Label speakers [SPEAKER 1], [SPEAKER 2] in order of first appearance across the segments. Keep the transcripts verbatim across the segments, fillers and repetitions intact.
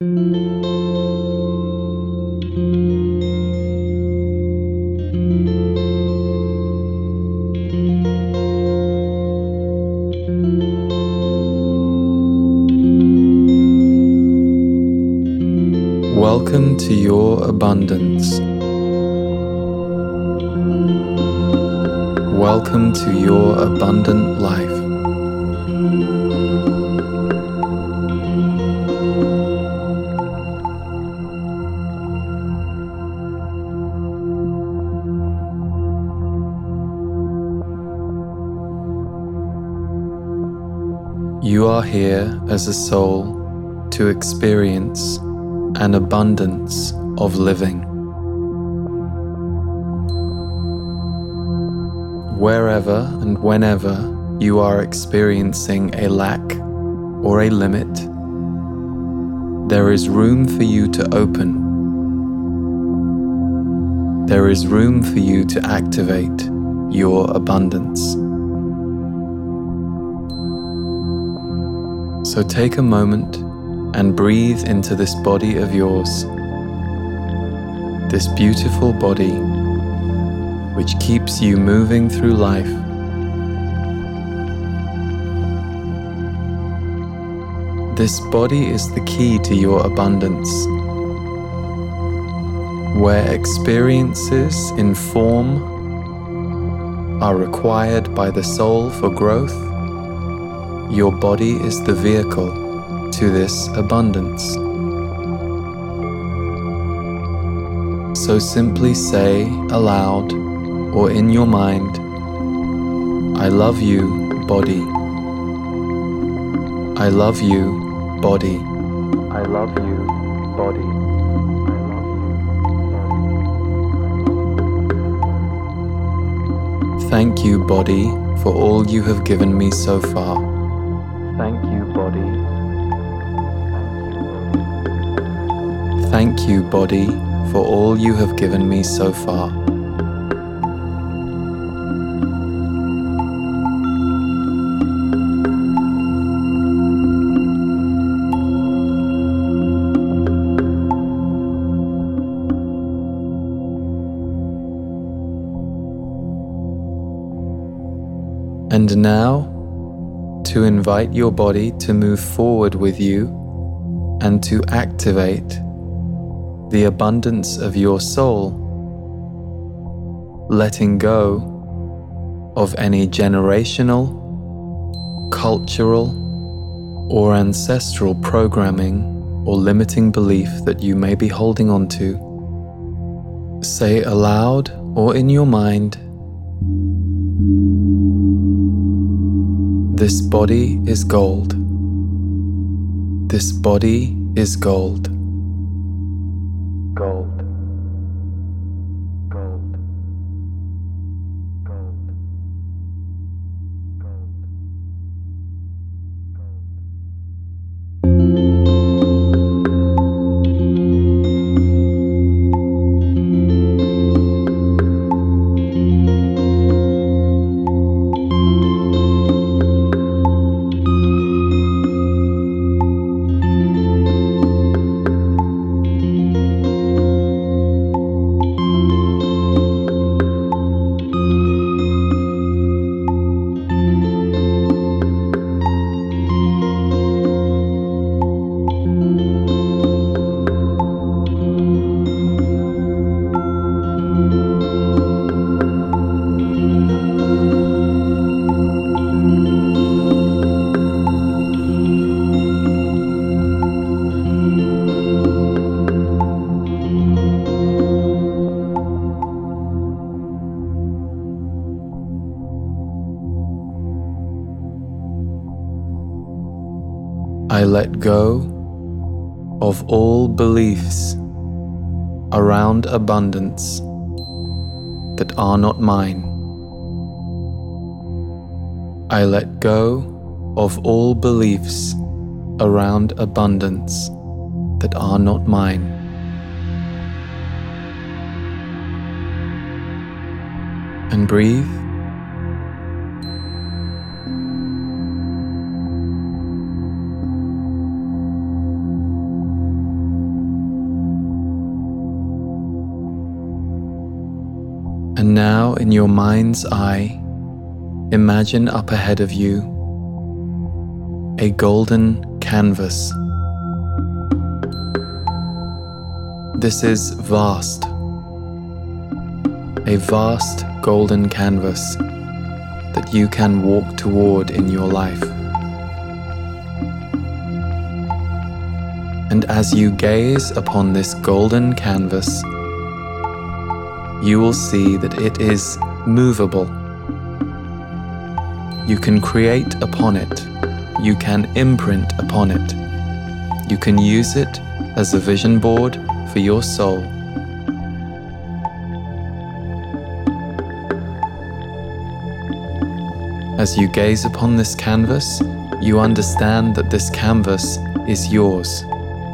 [SPEAKER 1] Welcome to your abundance. Welcome to your abundant life. You are here as a soul to experience an abundance of living. Wherever and whenever you are experiencing a lack or a limit, there is room for you to open. There is room for you to activate your abundance. So take a moment and breathe into this body of yours, this beautiful body which keeps you moving through life. This body is the key to your abundance. Where experiences in form are required by the soul for growth, your body is the vehicle to this abundance. So simply say aloud or in your mind, I love you, body. I love you, body. I love you, body. Thank you, body, for all you have given me so far. Thank you, body. Thank you, body, for all you have given me so far. And now, to invite your body to move forward with you and to activate the abundance of your soul, letting go of any generational, cultural, or ancestral programming or limiting belief that you may be holding on to. Say aloud or in your mind, this body is gold. This body is gold. Gold. Gold. Gold. I let go of all beliefs around abundance that are not mine. I let go of all beliefs around abundance that are not mine. And breathe. And now, in your mind's eye, imagine up ahead of you a golden canvas. This is vast, a vast golden canvas that you can walk toward in your life. And as you gaze upon this golden canvas, you will see that it is movable. You can create upon it. You can imprint upon it. You can use it as a vision board for your soul. As you gaze upon this canvas, you understand that this canvas is yours.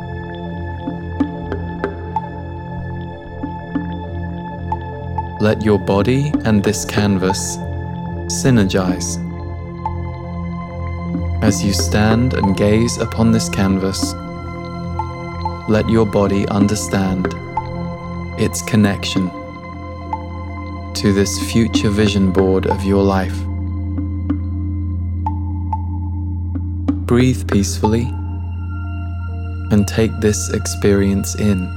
[SPEAKER 1] Let your body and this canvas synergize. As you stand and gaze upon this canvas, let your body understand its connection to this future vision board of your life. Breathe peacefully and take this experience in.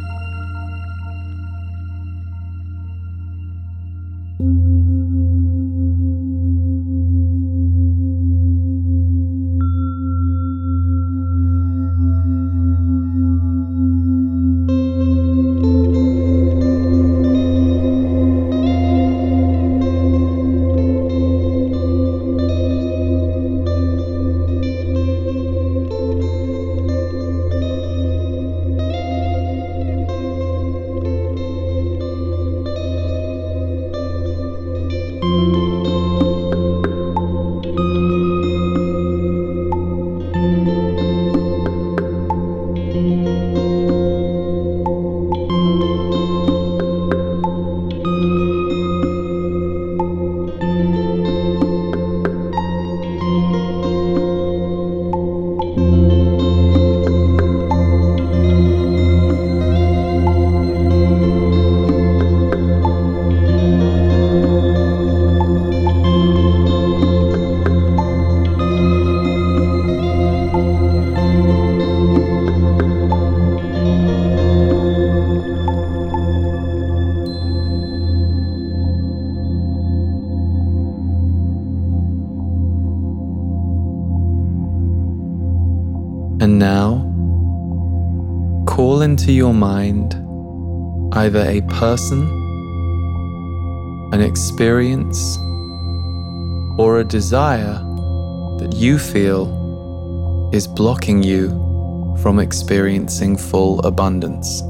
[SPEAKER 1] And now, call into your mind either a person, an experience, or a desire that you feel is blocking you from experiencing full abundance.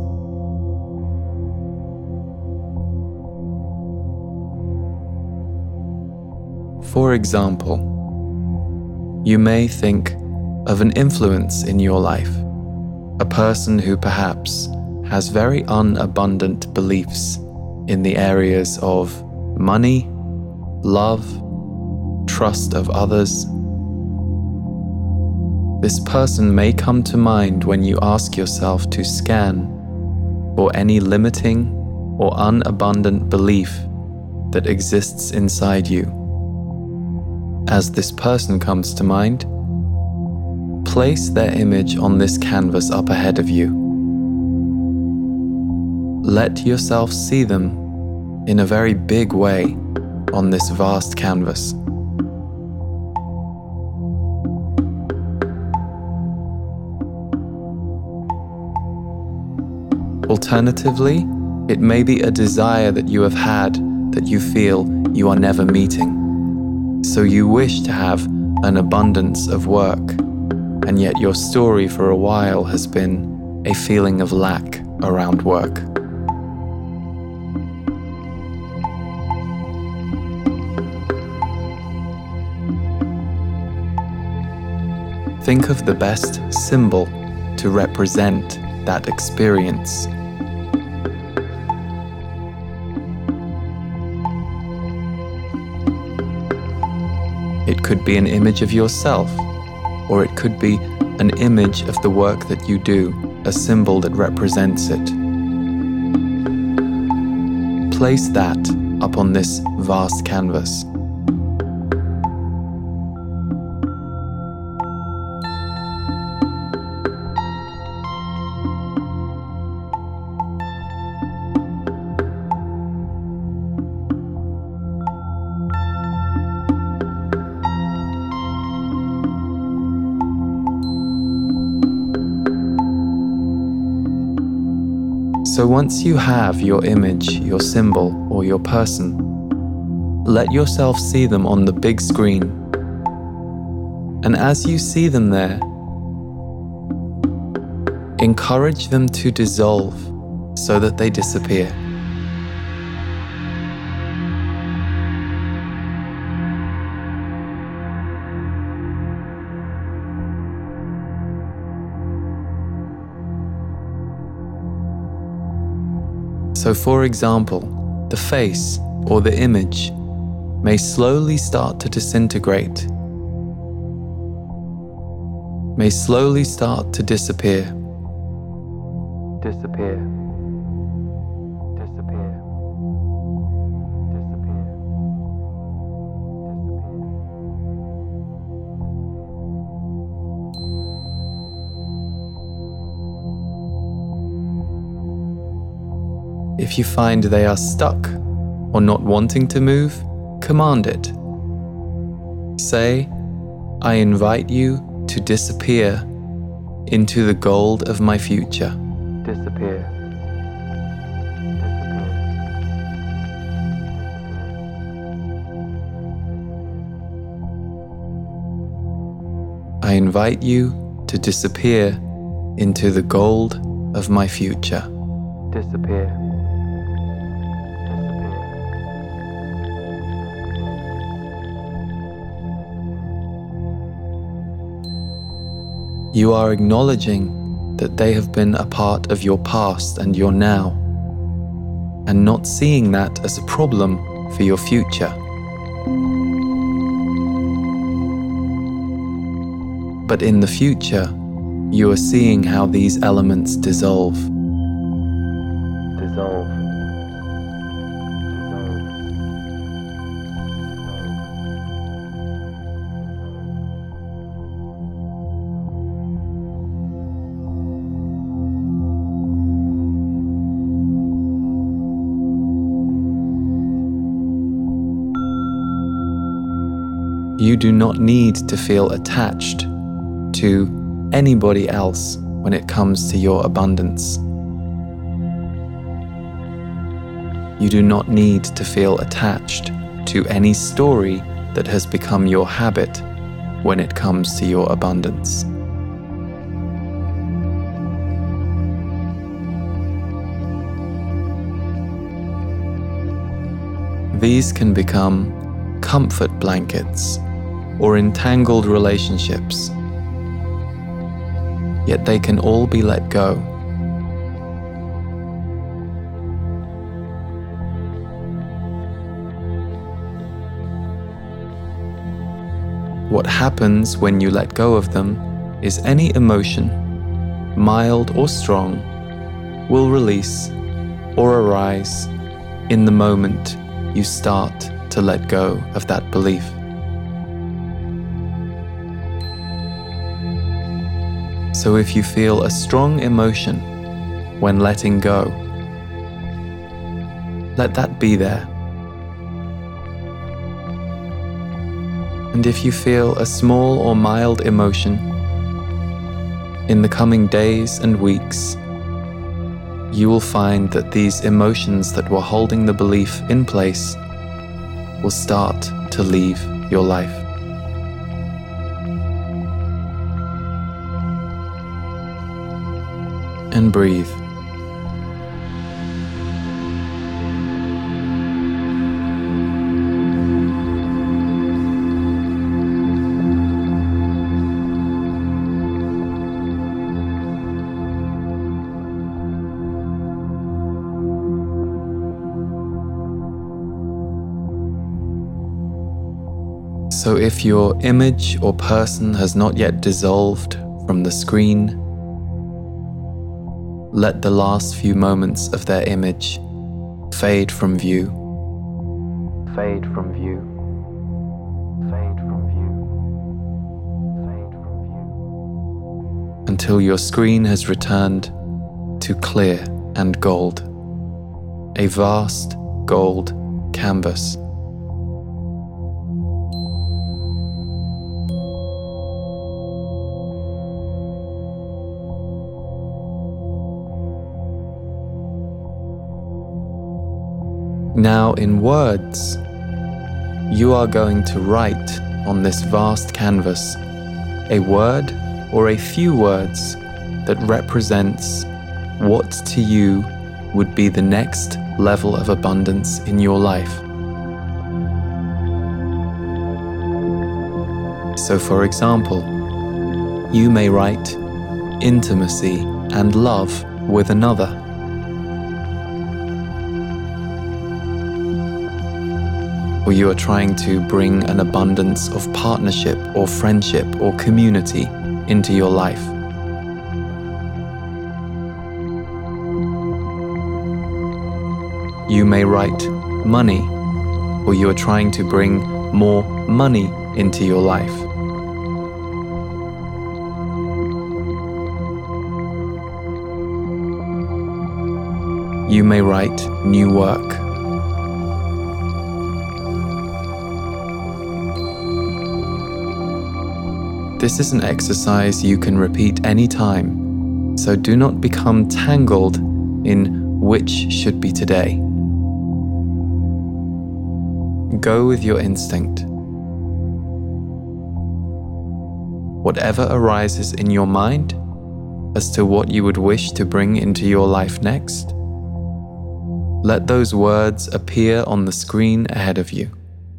[SPEAKER 1] For example, you may think of an influence in your life, a person who perhaps has very unabundant beliefs in the areas of money, love, trust of others. This person may come to mind when you ask yourself to scan for any limiting or unabundant belief that exists inside you. As this person comes to mind, place their image on this canvas up ahead of you. Let yourself see them in a very big way on this vast canvas. Alternatively, it may be a desire that you have had that you feel you are never meeting. So you wish to have an abundance of work, and yet your story for a while has been a feeling of lack around work. Think of the best symbol to represent that experience. It could be an image of yourself, or it could be an image of the work that you do, a symbol that represents it. Place that up on this vast canvas. So once you have your image, your symbol, or your person, let yourself see them on the big screen. And as you see them there, encourage them to dissolve so that they disappear. So for example, the face or the image may slowly start to disintegrate, may slowly start to disappear. Disappear. Disappear. Disappear. If you find they are stuck or not wanting to move, command it. Say, I invite you to disappear into the gold of my future. Disappear. I invite you to disappear into the gold of my future. Disappear. You are acknowledging that they have been a part of your past and your now, and not seeing that as a problem for your future. But in the future, you are seeing how these elements dissolve. Dissolve. You do not need to feel attached to anybody else when it comes to your abundance. You do not need to feel attached to any story that has become your habit when it comes to your abundance. These can become comfort blankets or entangled relationships, yet they can all be let go. What happens when you let go of them is any emotion, mild or strong, will release or arise in the moment you start to let go of that belief. So if you feel a strong emotion when letting go, let that be there. And if you feel a small or mild emotion, in the coming days and weeks, you will find that these emotions that were holding the belief in place will start to leave your life. And breathe. So if your image or person has not yet dissolved from the screen, let the last few moments of their image fade from view. fade from view, fade from view, fade from view, until your screen has returned to clear and gold, a vast gold canvas. Now, in words, you are going to write on this vast canvas a word or a few words that represents what to you would be the next level of abundance in your life. So, for example, you may write intimacy and love with another. Or you are trying to bring an abundance of partnership or friendship or community into your life. You may write money, or you are trying to bring more money into your life. You may write new work. This is an exercise you can repeat anytime, so do not become tangled in which should be today. Go with your instinct. Whatever arises in your mind as to what you would wish to bring into your life next, let those words appear on the screen ahead of you.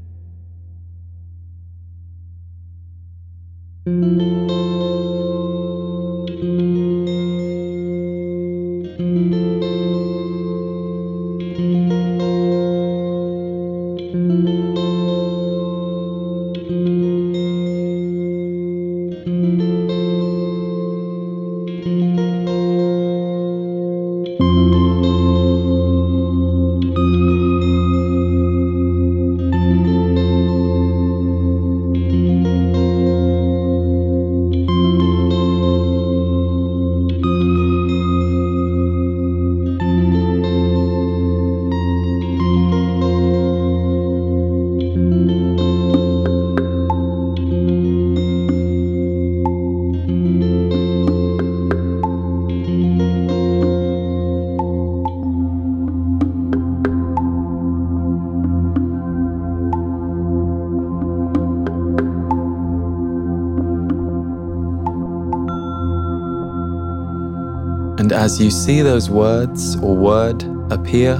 [SPEAKER 1] And as you see those words or word appear,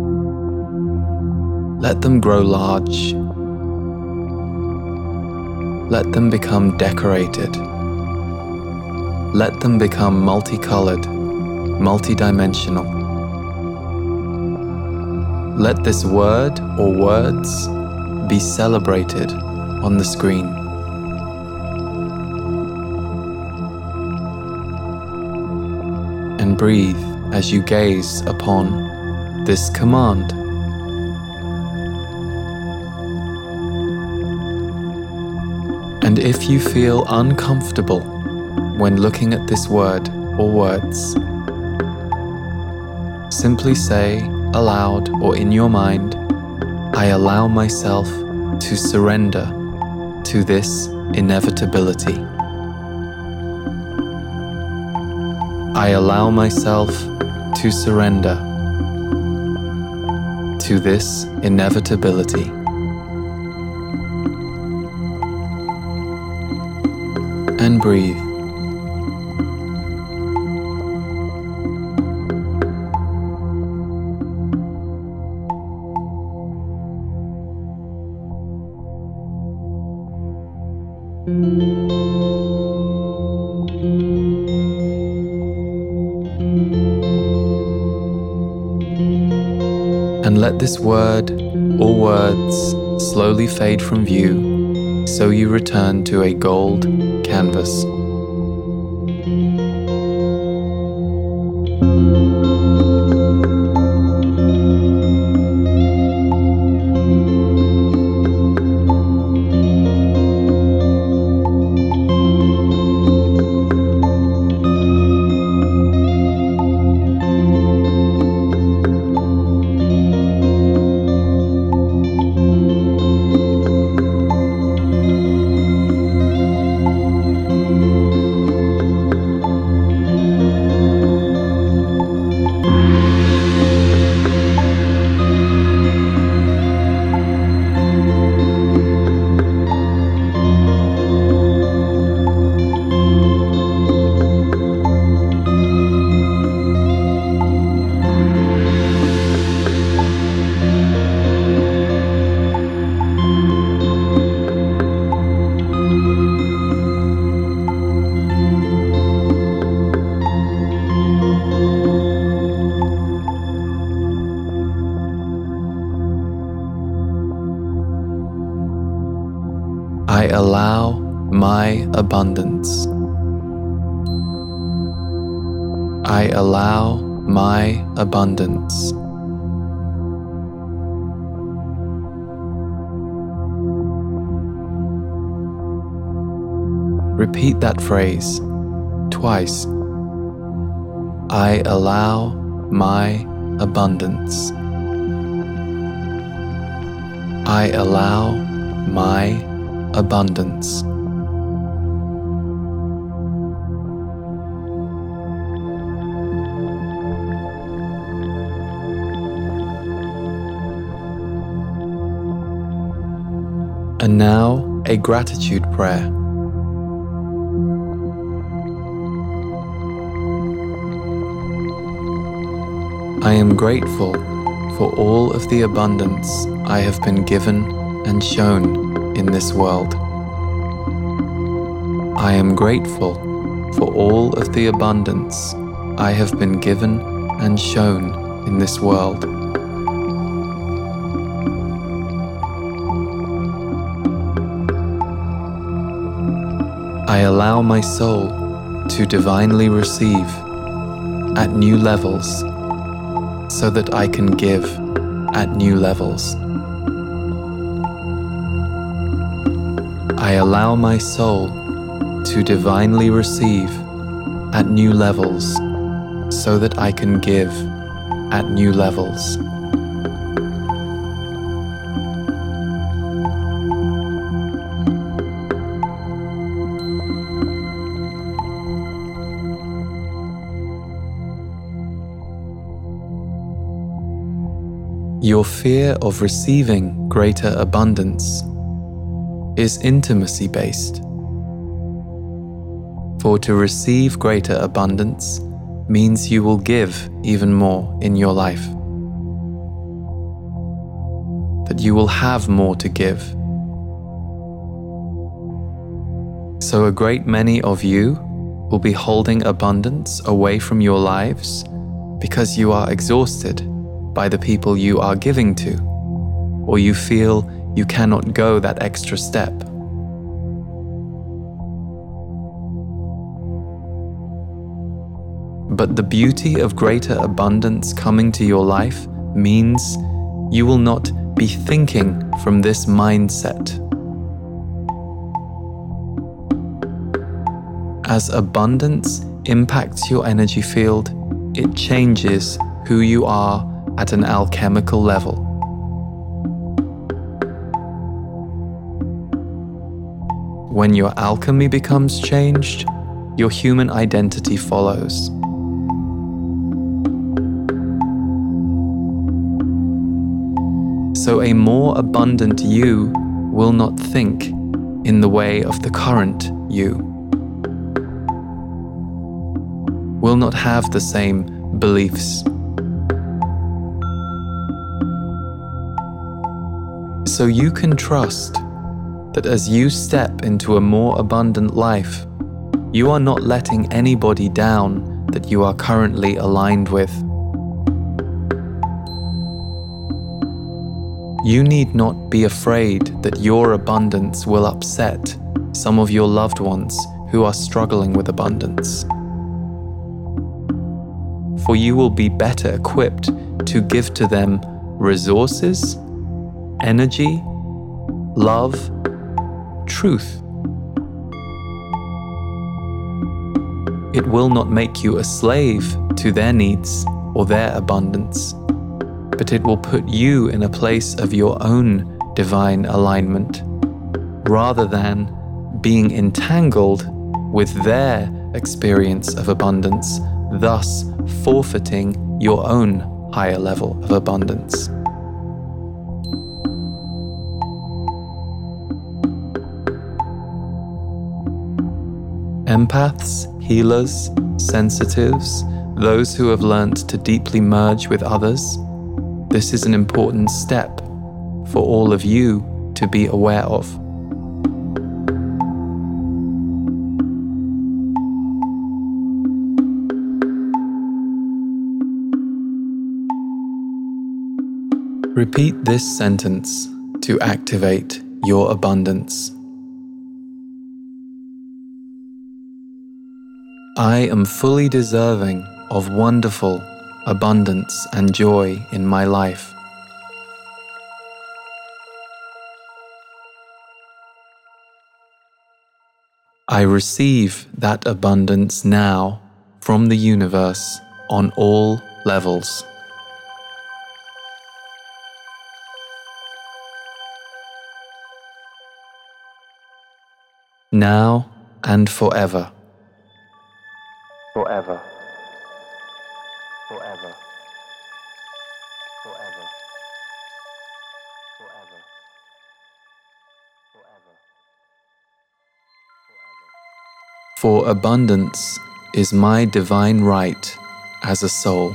[SPEAKER 1] let them grow large. Let them become decorated. Let them become multicolored, multidimensional. Let this word or words be celebrated on the screen. And breathe as you gaze upon this command. And if you feel uncomfortable when looking at this word or words, simply say aloud or in your mind, I allow myself to surrender to this inevitability. I allow myself to surrender to this inevitability. And breathe. And let this word or words slowly fade from view, so you return to a gold canvas. I allow my abundance. I allow my abundance. Repeat that phrase twice. I allow my abundance. I allow my abundance. And now a gratitude prayer. I am grateful for all of the abundance I have been given and shown in this world. I am grateful for all of the abundance I have been given and shown in this world. I allow my soul to divinely receive at new levels so that I can give at new levels. I allow my soul to divinely receive at new levels so that I can give at new levels. Your fear of receiving greater abundance is intimacy-based. For to receive greater abundance means you will give even more in your life. That you will have more to give. So a great many of you will be holding abundance away from your lives because you are exhausted by the people you are giving to, or you feel you cannot go that extra step. But the beauty of greater abundance coming to your life means you will not be thinking from this mindset. As abundance impacts your energy field, it changes who you are at an alchemical level. When your alchemy becomes changed, your human identity follows. So a more abundant you will not think in the way of the current you, will not have the same beliefs. So you can trust that as you step into a more abundant life, you are not letting anybody down that you are currently aligned with. You need not be afraid that your abundance will upset some of your loved ones who are struggling with abundance. For you will be better equipped to give to them resources, energy, love, truth. It will not make you a slave to their needs or their abundance, but it will put you in a place of your own divine alignment, rather than being entangled with their experience of abundance, thus forfeiting your own higher level of abundance. Empaths, healers, sensitives, those who have learnt to deeply merge with others, this is an important step for all of you to be aware of. Repeat this sentence to activate your abundance. I am fully deserving of wonderful abundance and joy in my life. I receive that abundance now from the universe on all levels. Now and forever. Forever. Forever. Forever. Forever. Forever. For abundance is my divine right as a soul.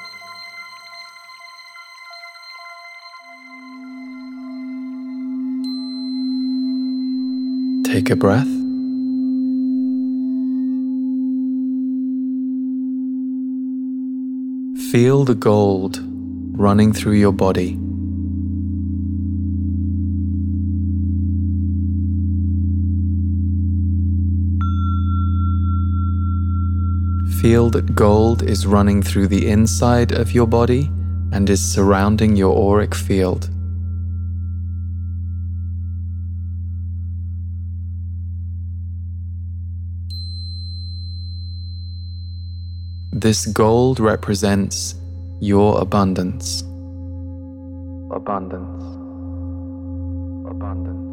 [SPEAKER 1] Take a breath. Feel the gold running through your body. Feel that gold is running through the inside of your body and is surrounding your auric field. This gold represents your abundance. Abundance. Abundance.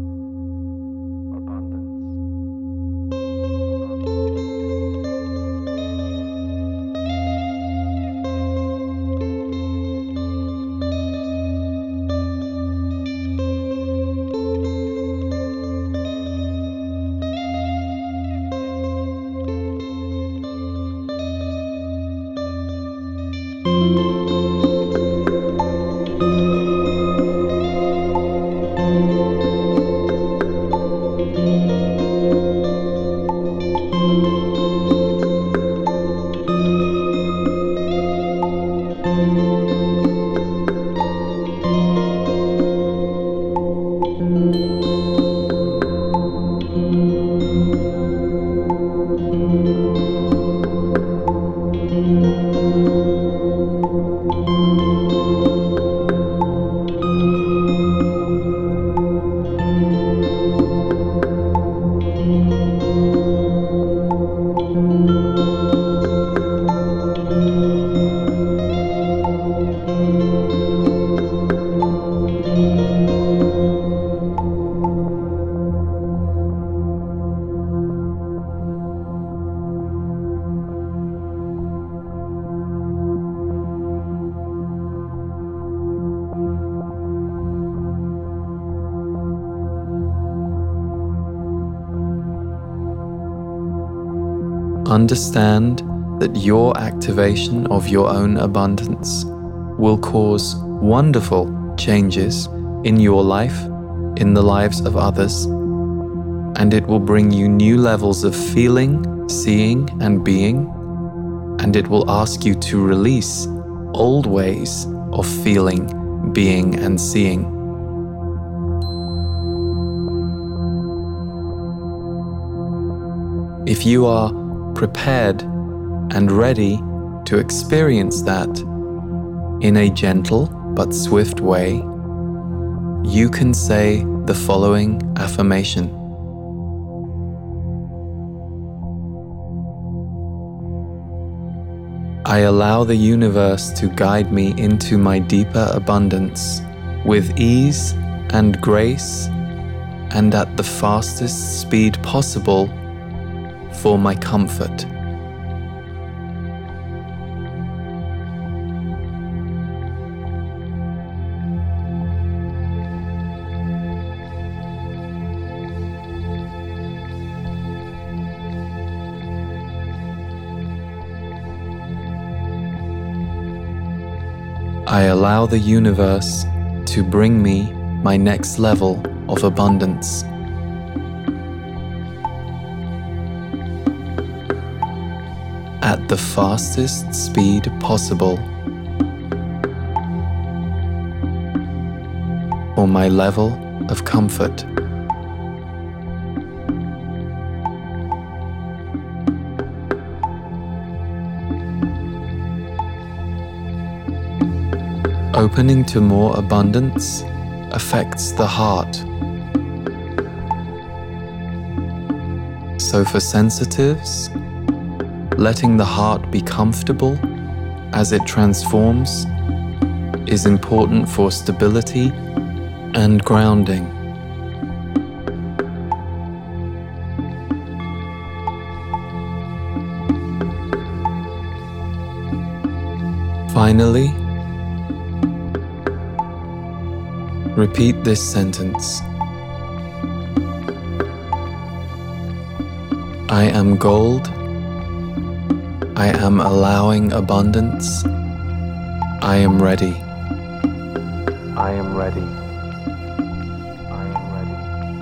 [SPEAKER 1] Understand that your activation of your own abundance will cause wonderful changes in your life, in the lives of others, and it will bring you new levels of feeling, seeing, and being, and it will ask you to release old ways of feeling, being, and seeing. If you are prepared and ready to experience that in a gentle but swift way, you can say the following affirmation. I allow the universe to guide me into my deeper abundance with ease and grace and at the fastest speed possible for my comfort. I allow the universe to bring me my next level of abundance. At the fastest speed possible for my level of comfort. Opening to more abundance affects the heart. So for sensitives, letting the heart be comfortable as it transforms is important for stability and grounding. Finally, repeat this sentence. I am gold. I am allowing abundance. I am ready. I am ready. I am ready.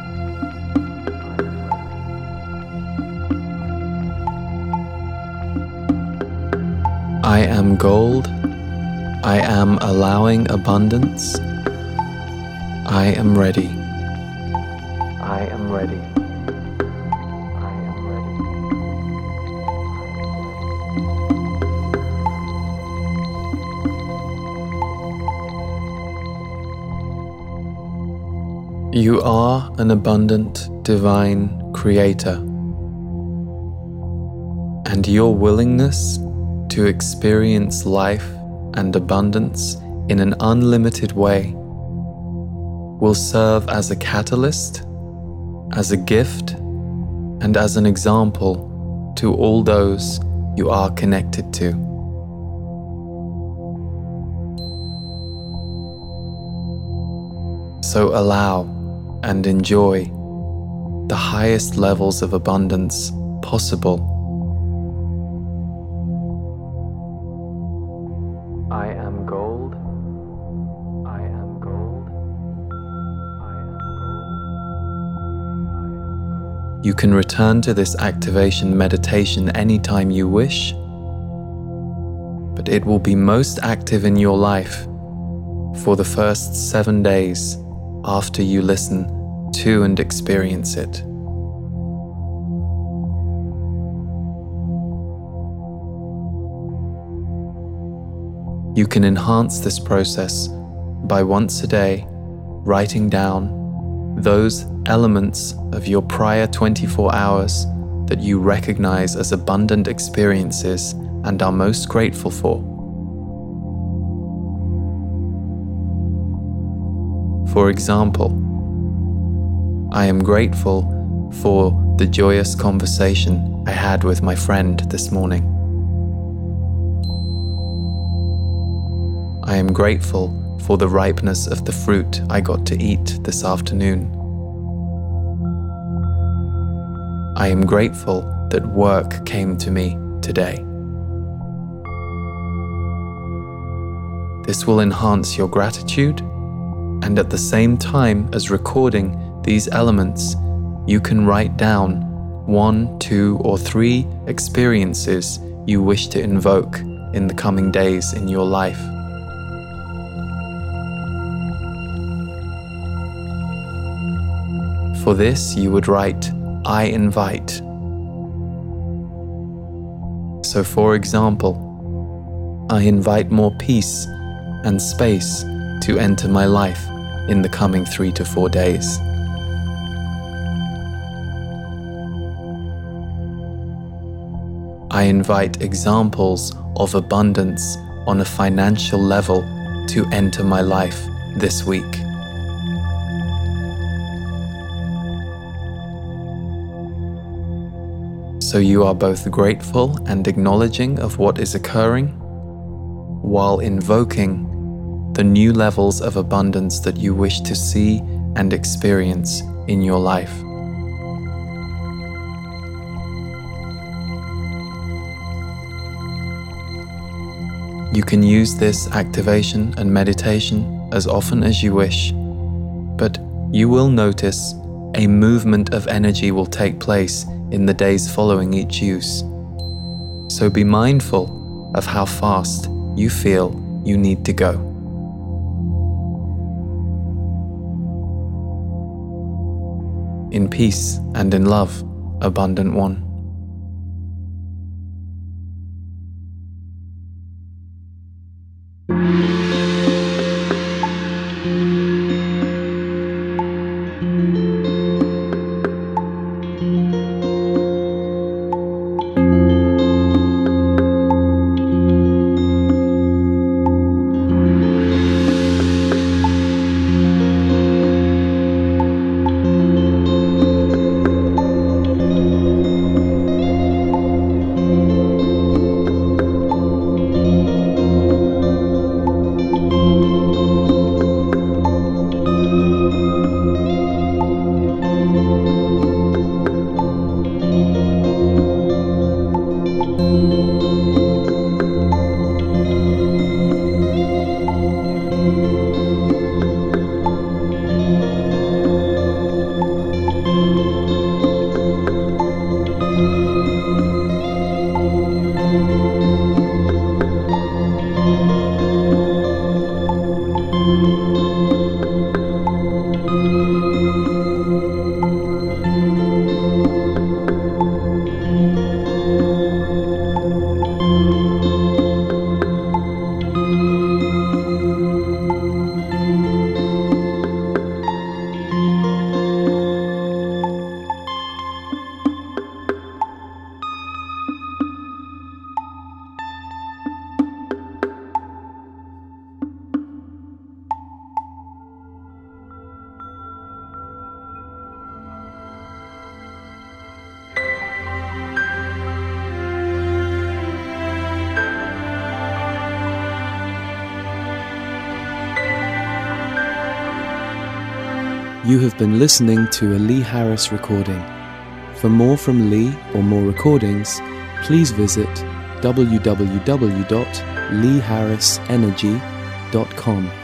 [SPEAKER 1] I am gold. I am allowing abundance. I am ready. I am ready. I am ready. You are an abundant divine creator, and your willingness to experience life and abundance in an unlimited way will serve as a catalyst, as a gift, and as an example to all those you are connected to. So allow and enjoy the highest levels of abundance possible. I am gold. I am gold. I am gold. You can return to this activation meditation anytime you wish, but it will be most active in your life for the first seven days after you listen to and experience it. You can enhance this process by once a day writing down those elements of your prior twenty-four hours that you recognize as abundant experiences and are most grateful for. For example, I am grateful for the joyous conversation I had with my friend this morning. I am grateful for the ripeness of the fruit I got to eat this afternoon. I am grateful that work came to me today. This will enhance your gratitude, and at the same time as recording these elements, you can write down one, two, or three experiences you wish to invoke in the coming days in your life. For this, you would write, I invite. So for example, I invite more peace and space to enter my life in the coming three to four days. I invite examples of abundance on a financial level to enter my life this week. So you are both grateful and acknowledging of what is occurring, while invoking the new levels of abundance that you wish to see and experience in your life. You can use this activation and meditation as often as you wish, but you will notice a movement of energy will take place in the days following each use. So be mindful of how fast you feel you need to go. In peace and in love, Abundant One.
[SPEAKER 2] You have been listening to a Lee Harris recording. For more from Lee or more recordings, please visit w w w dot lee harris energy dot com.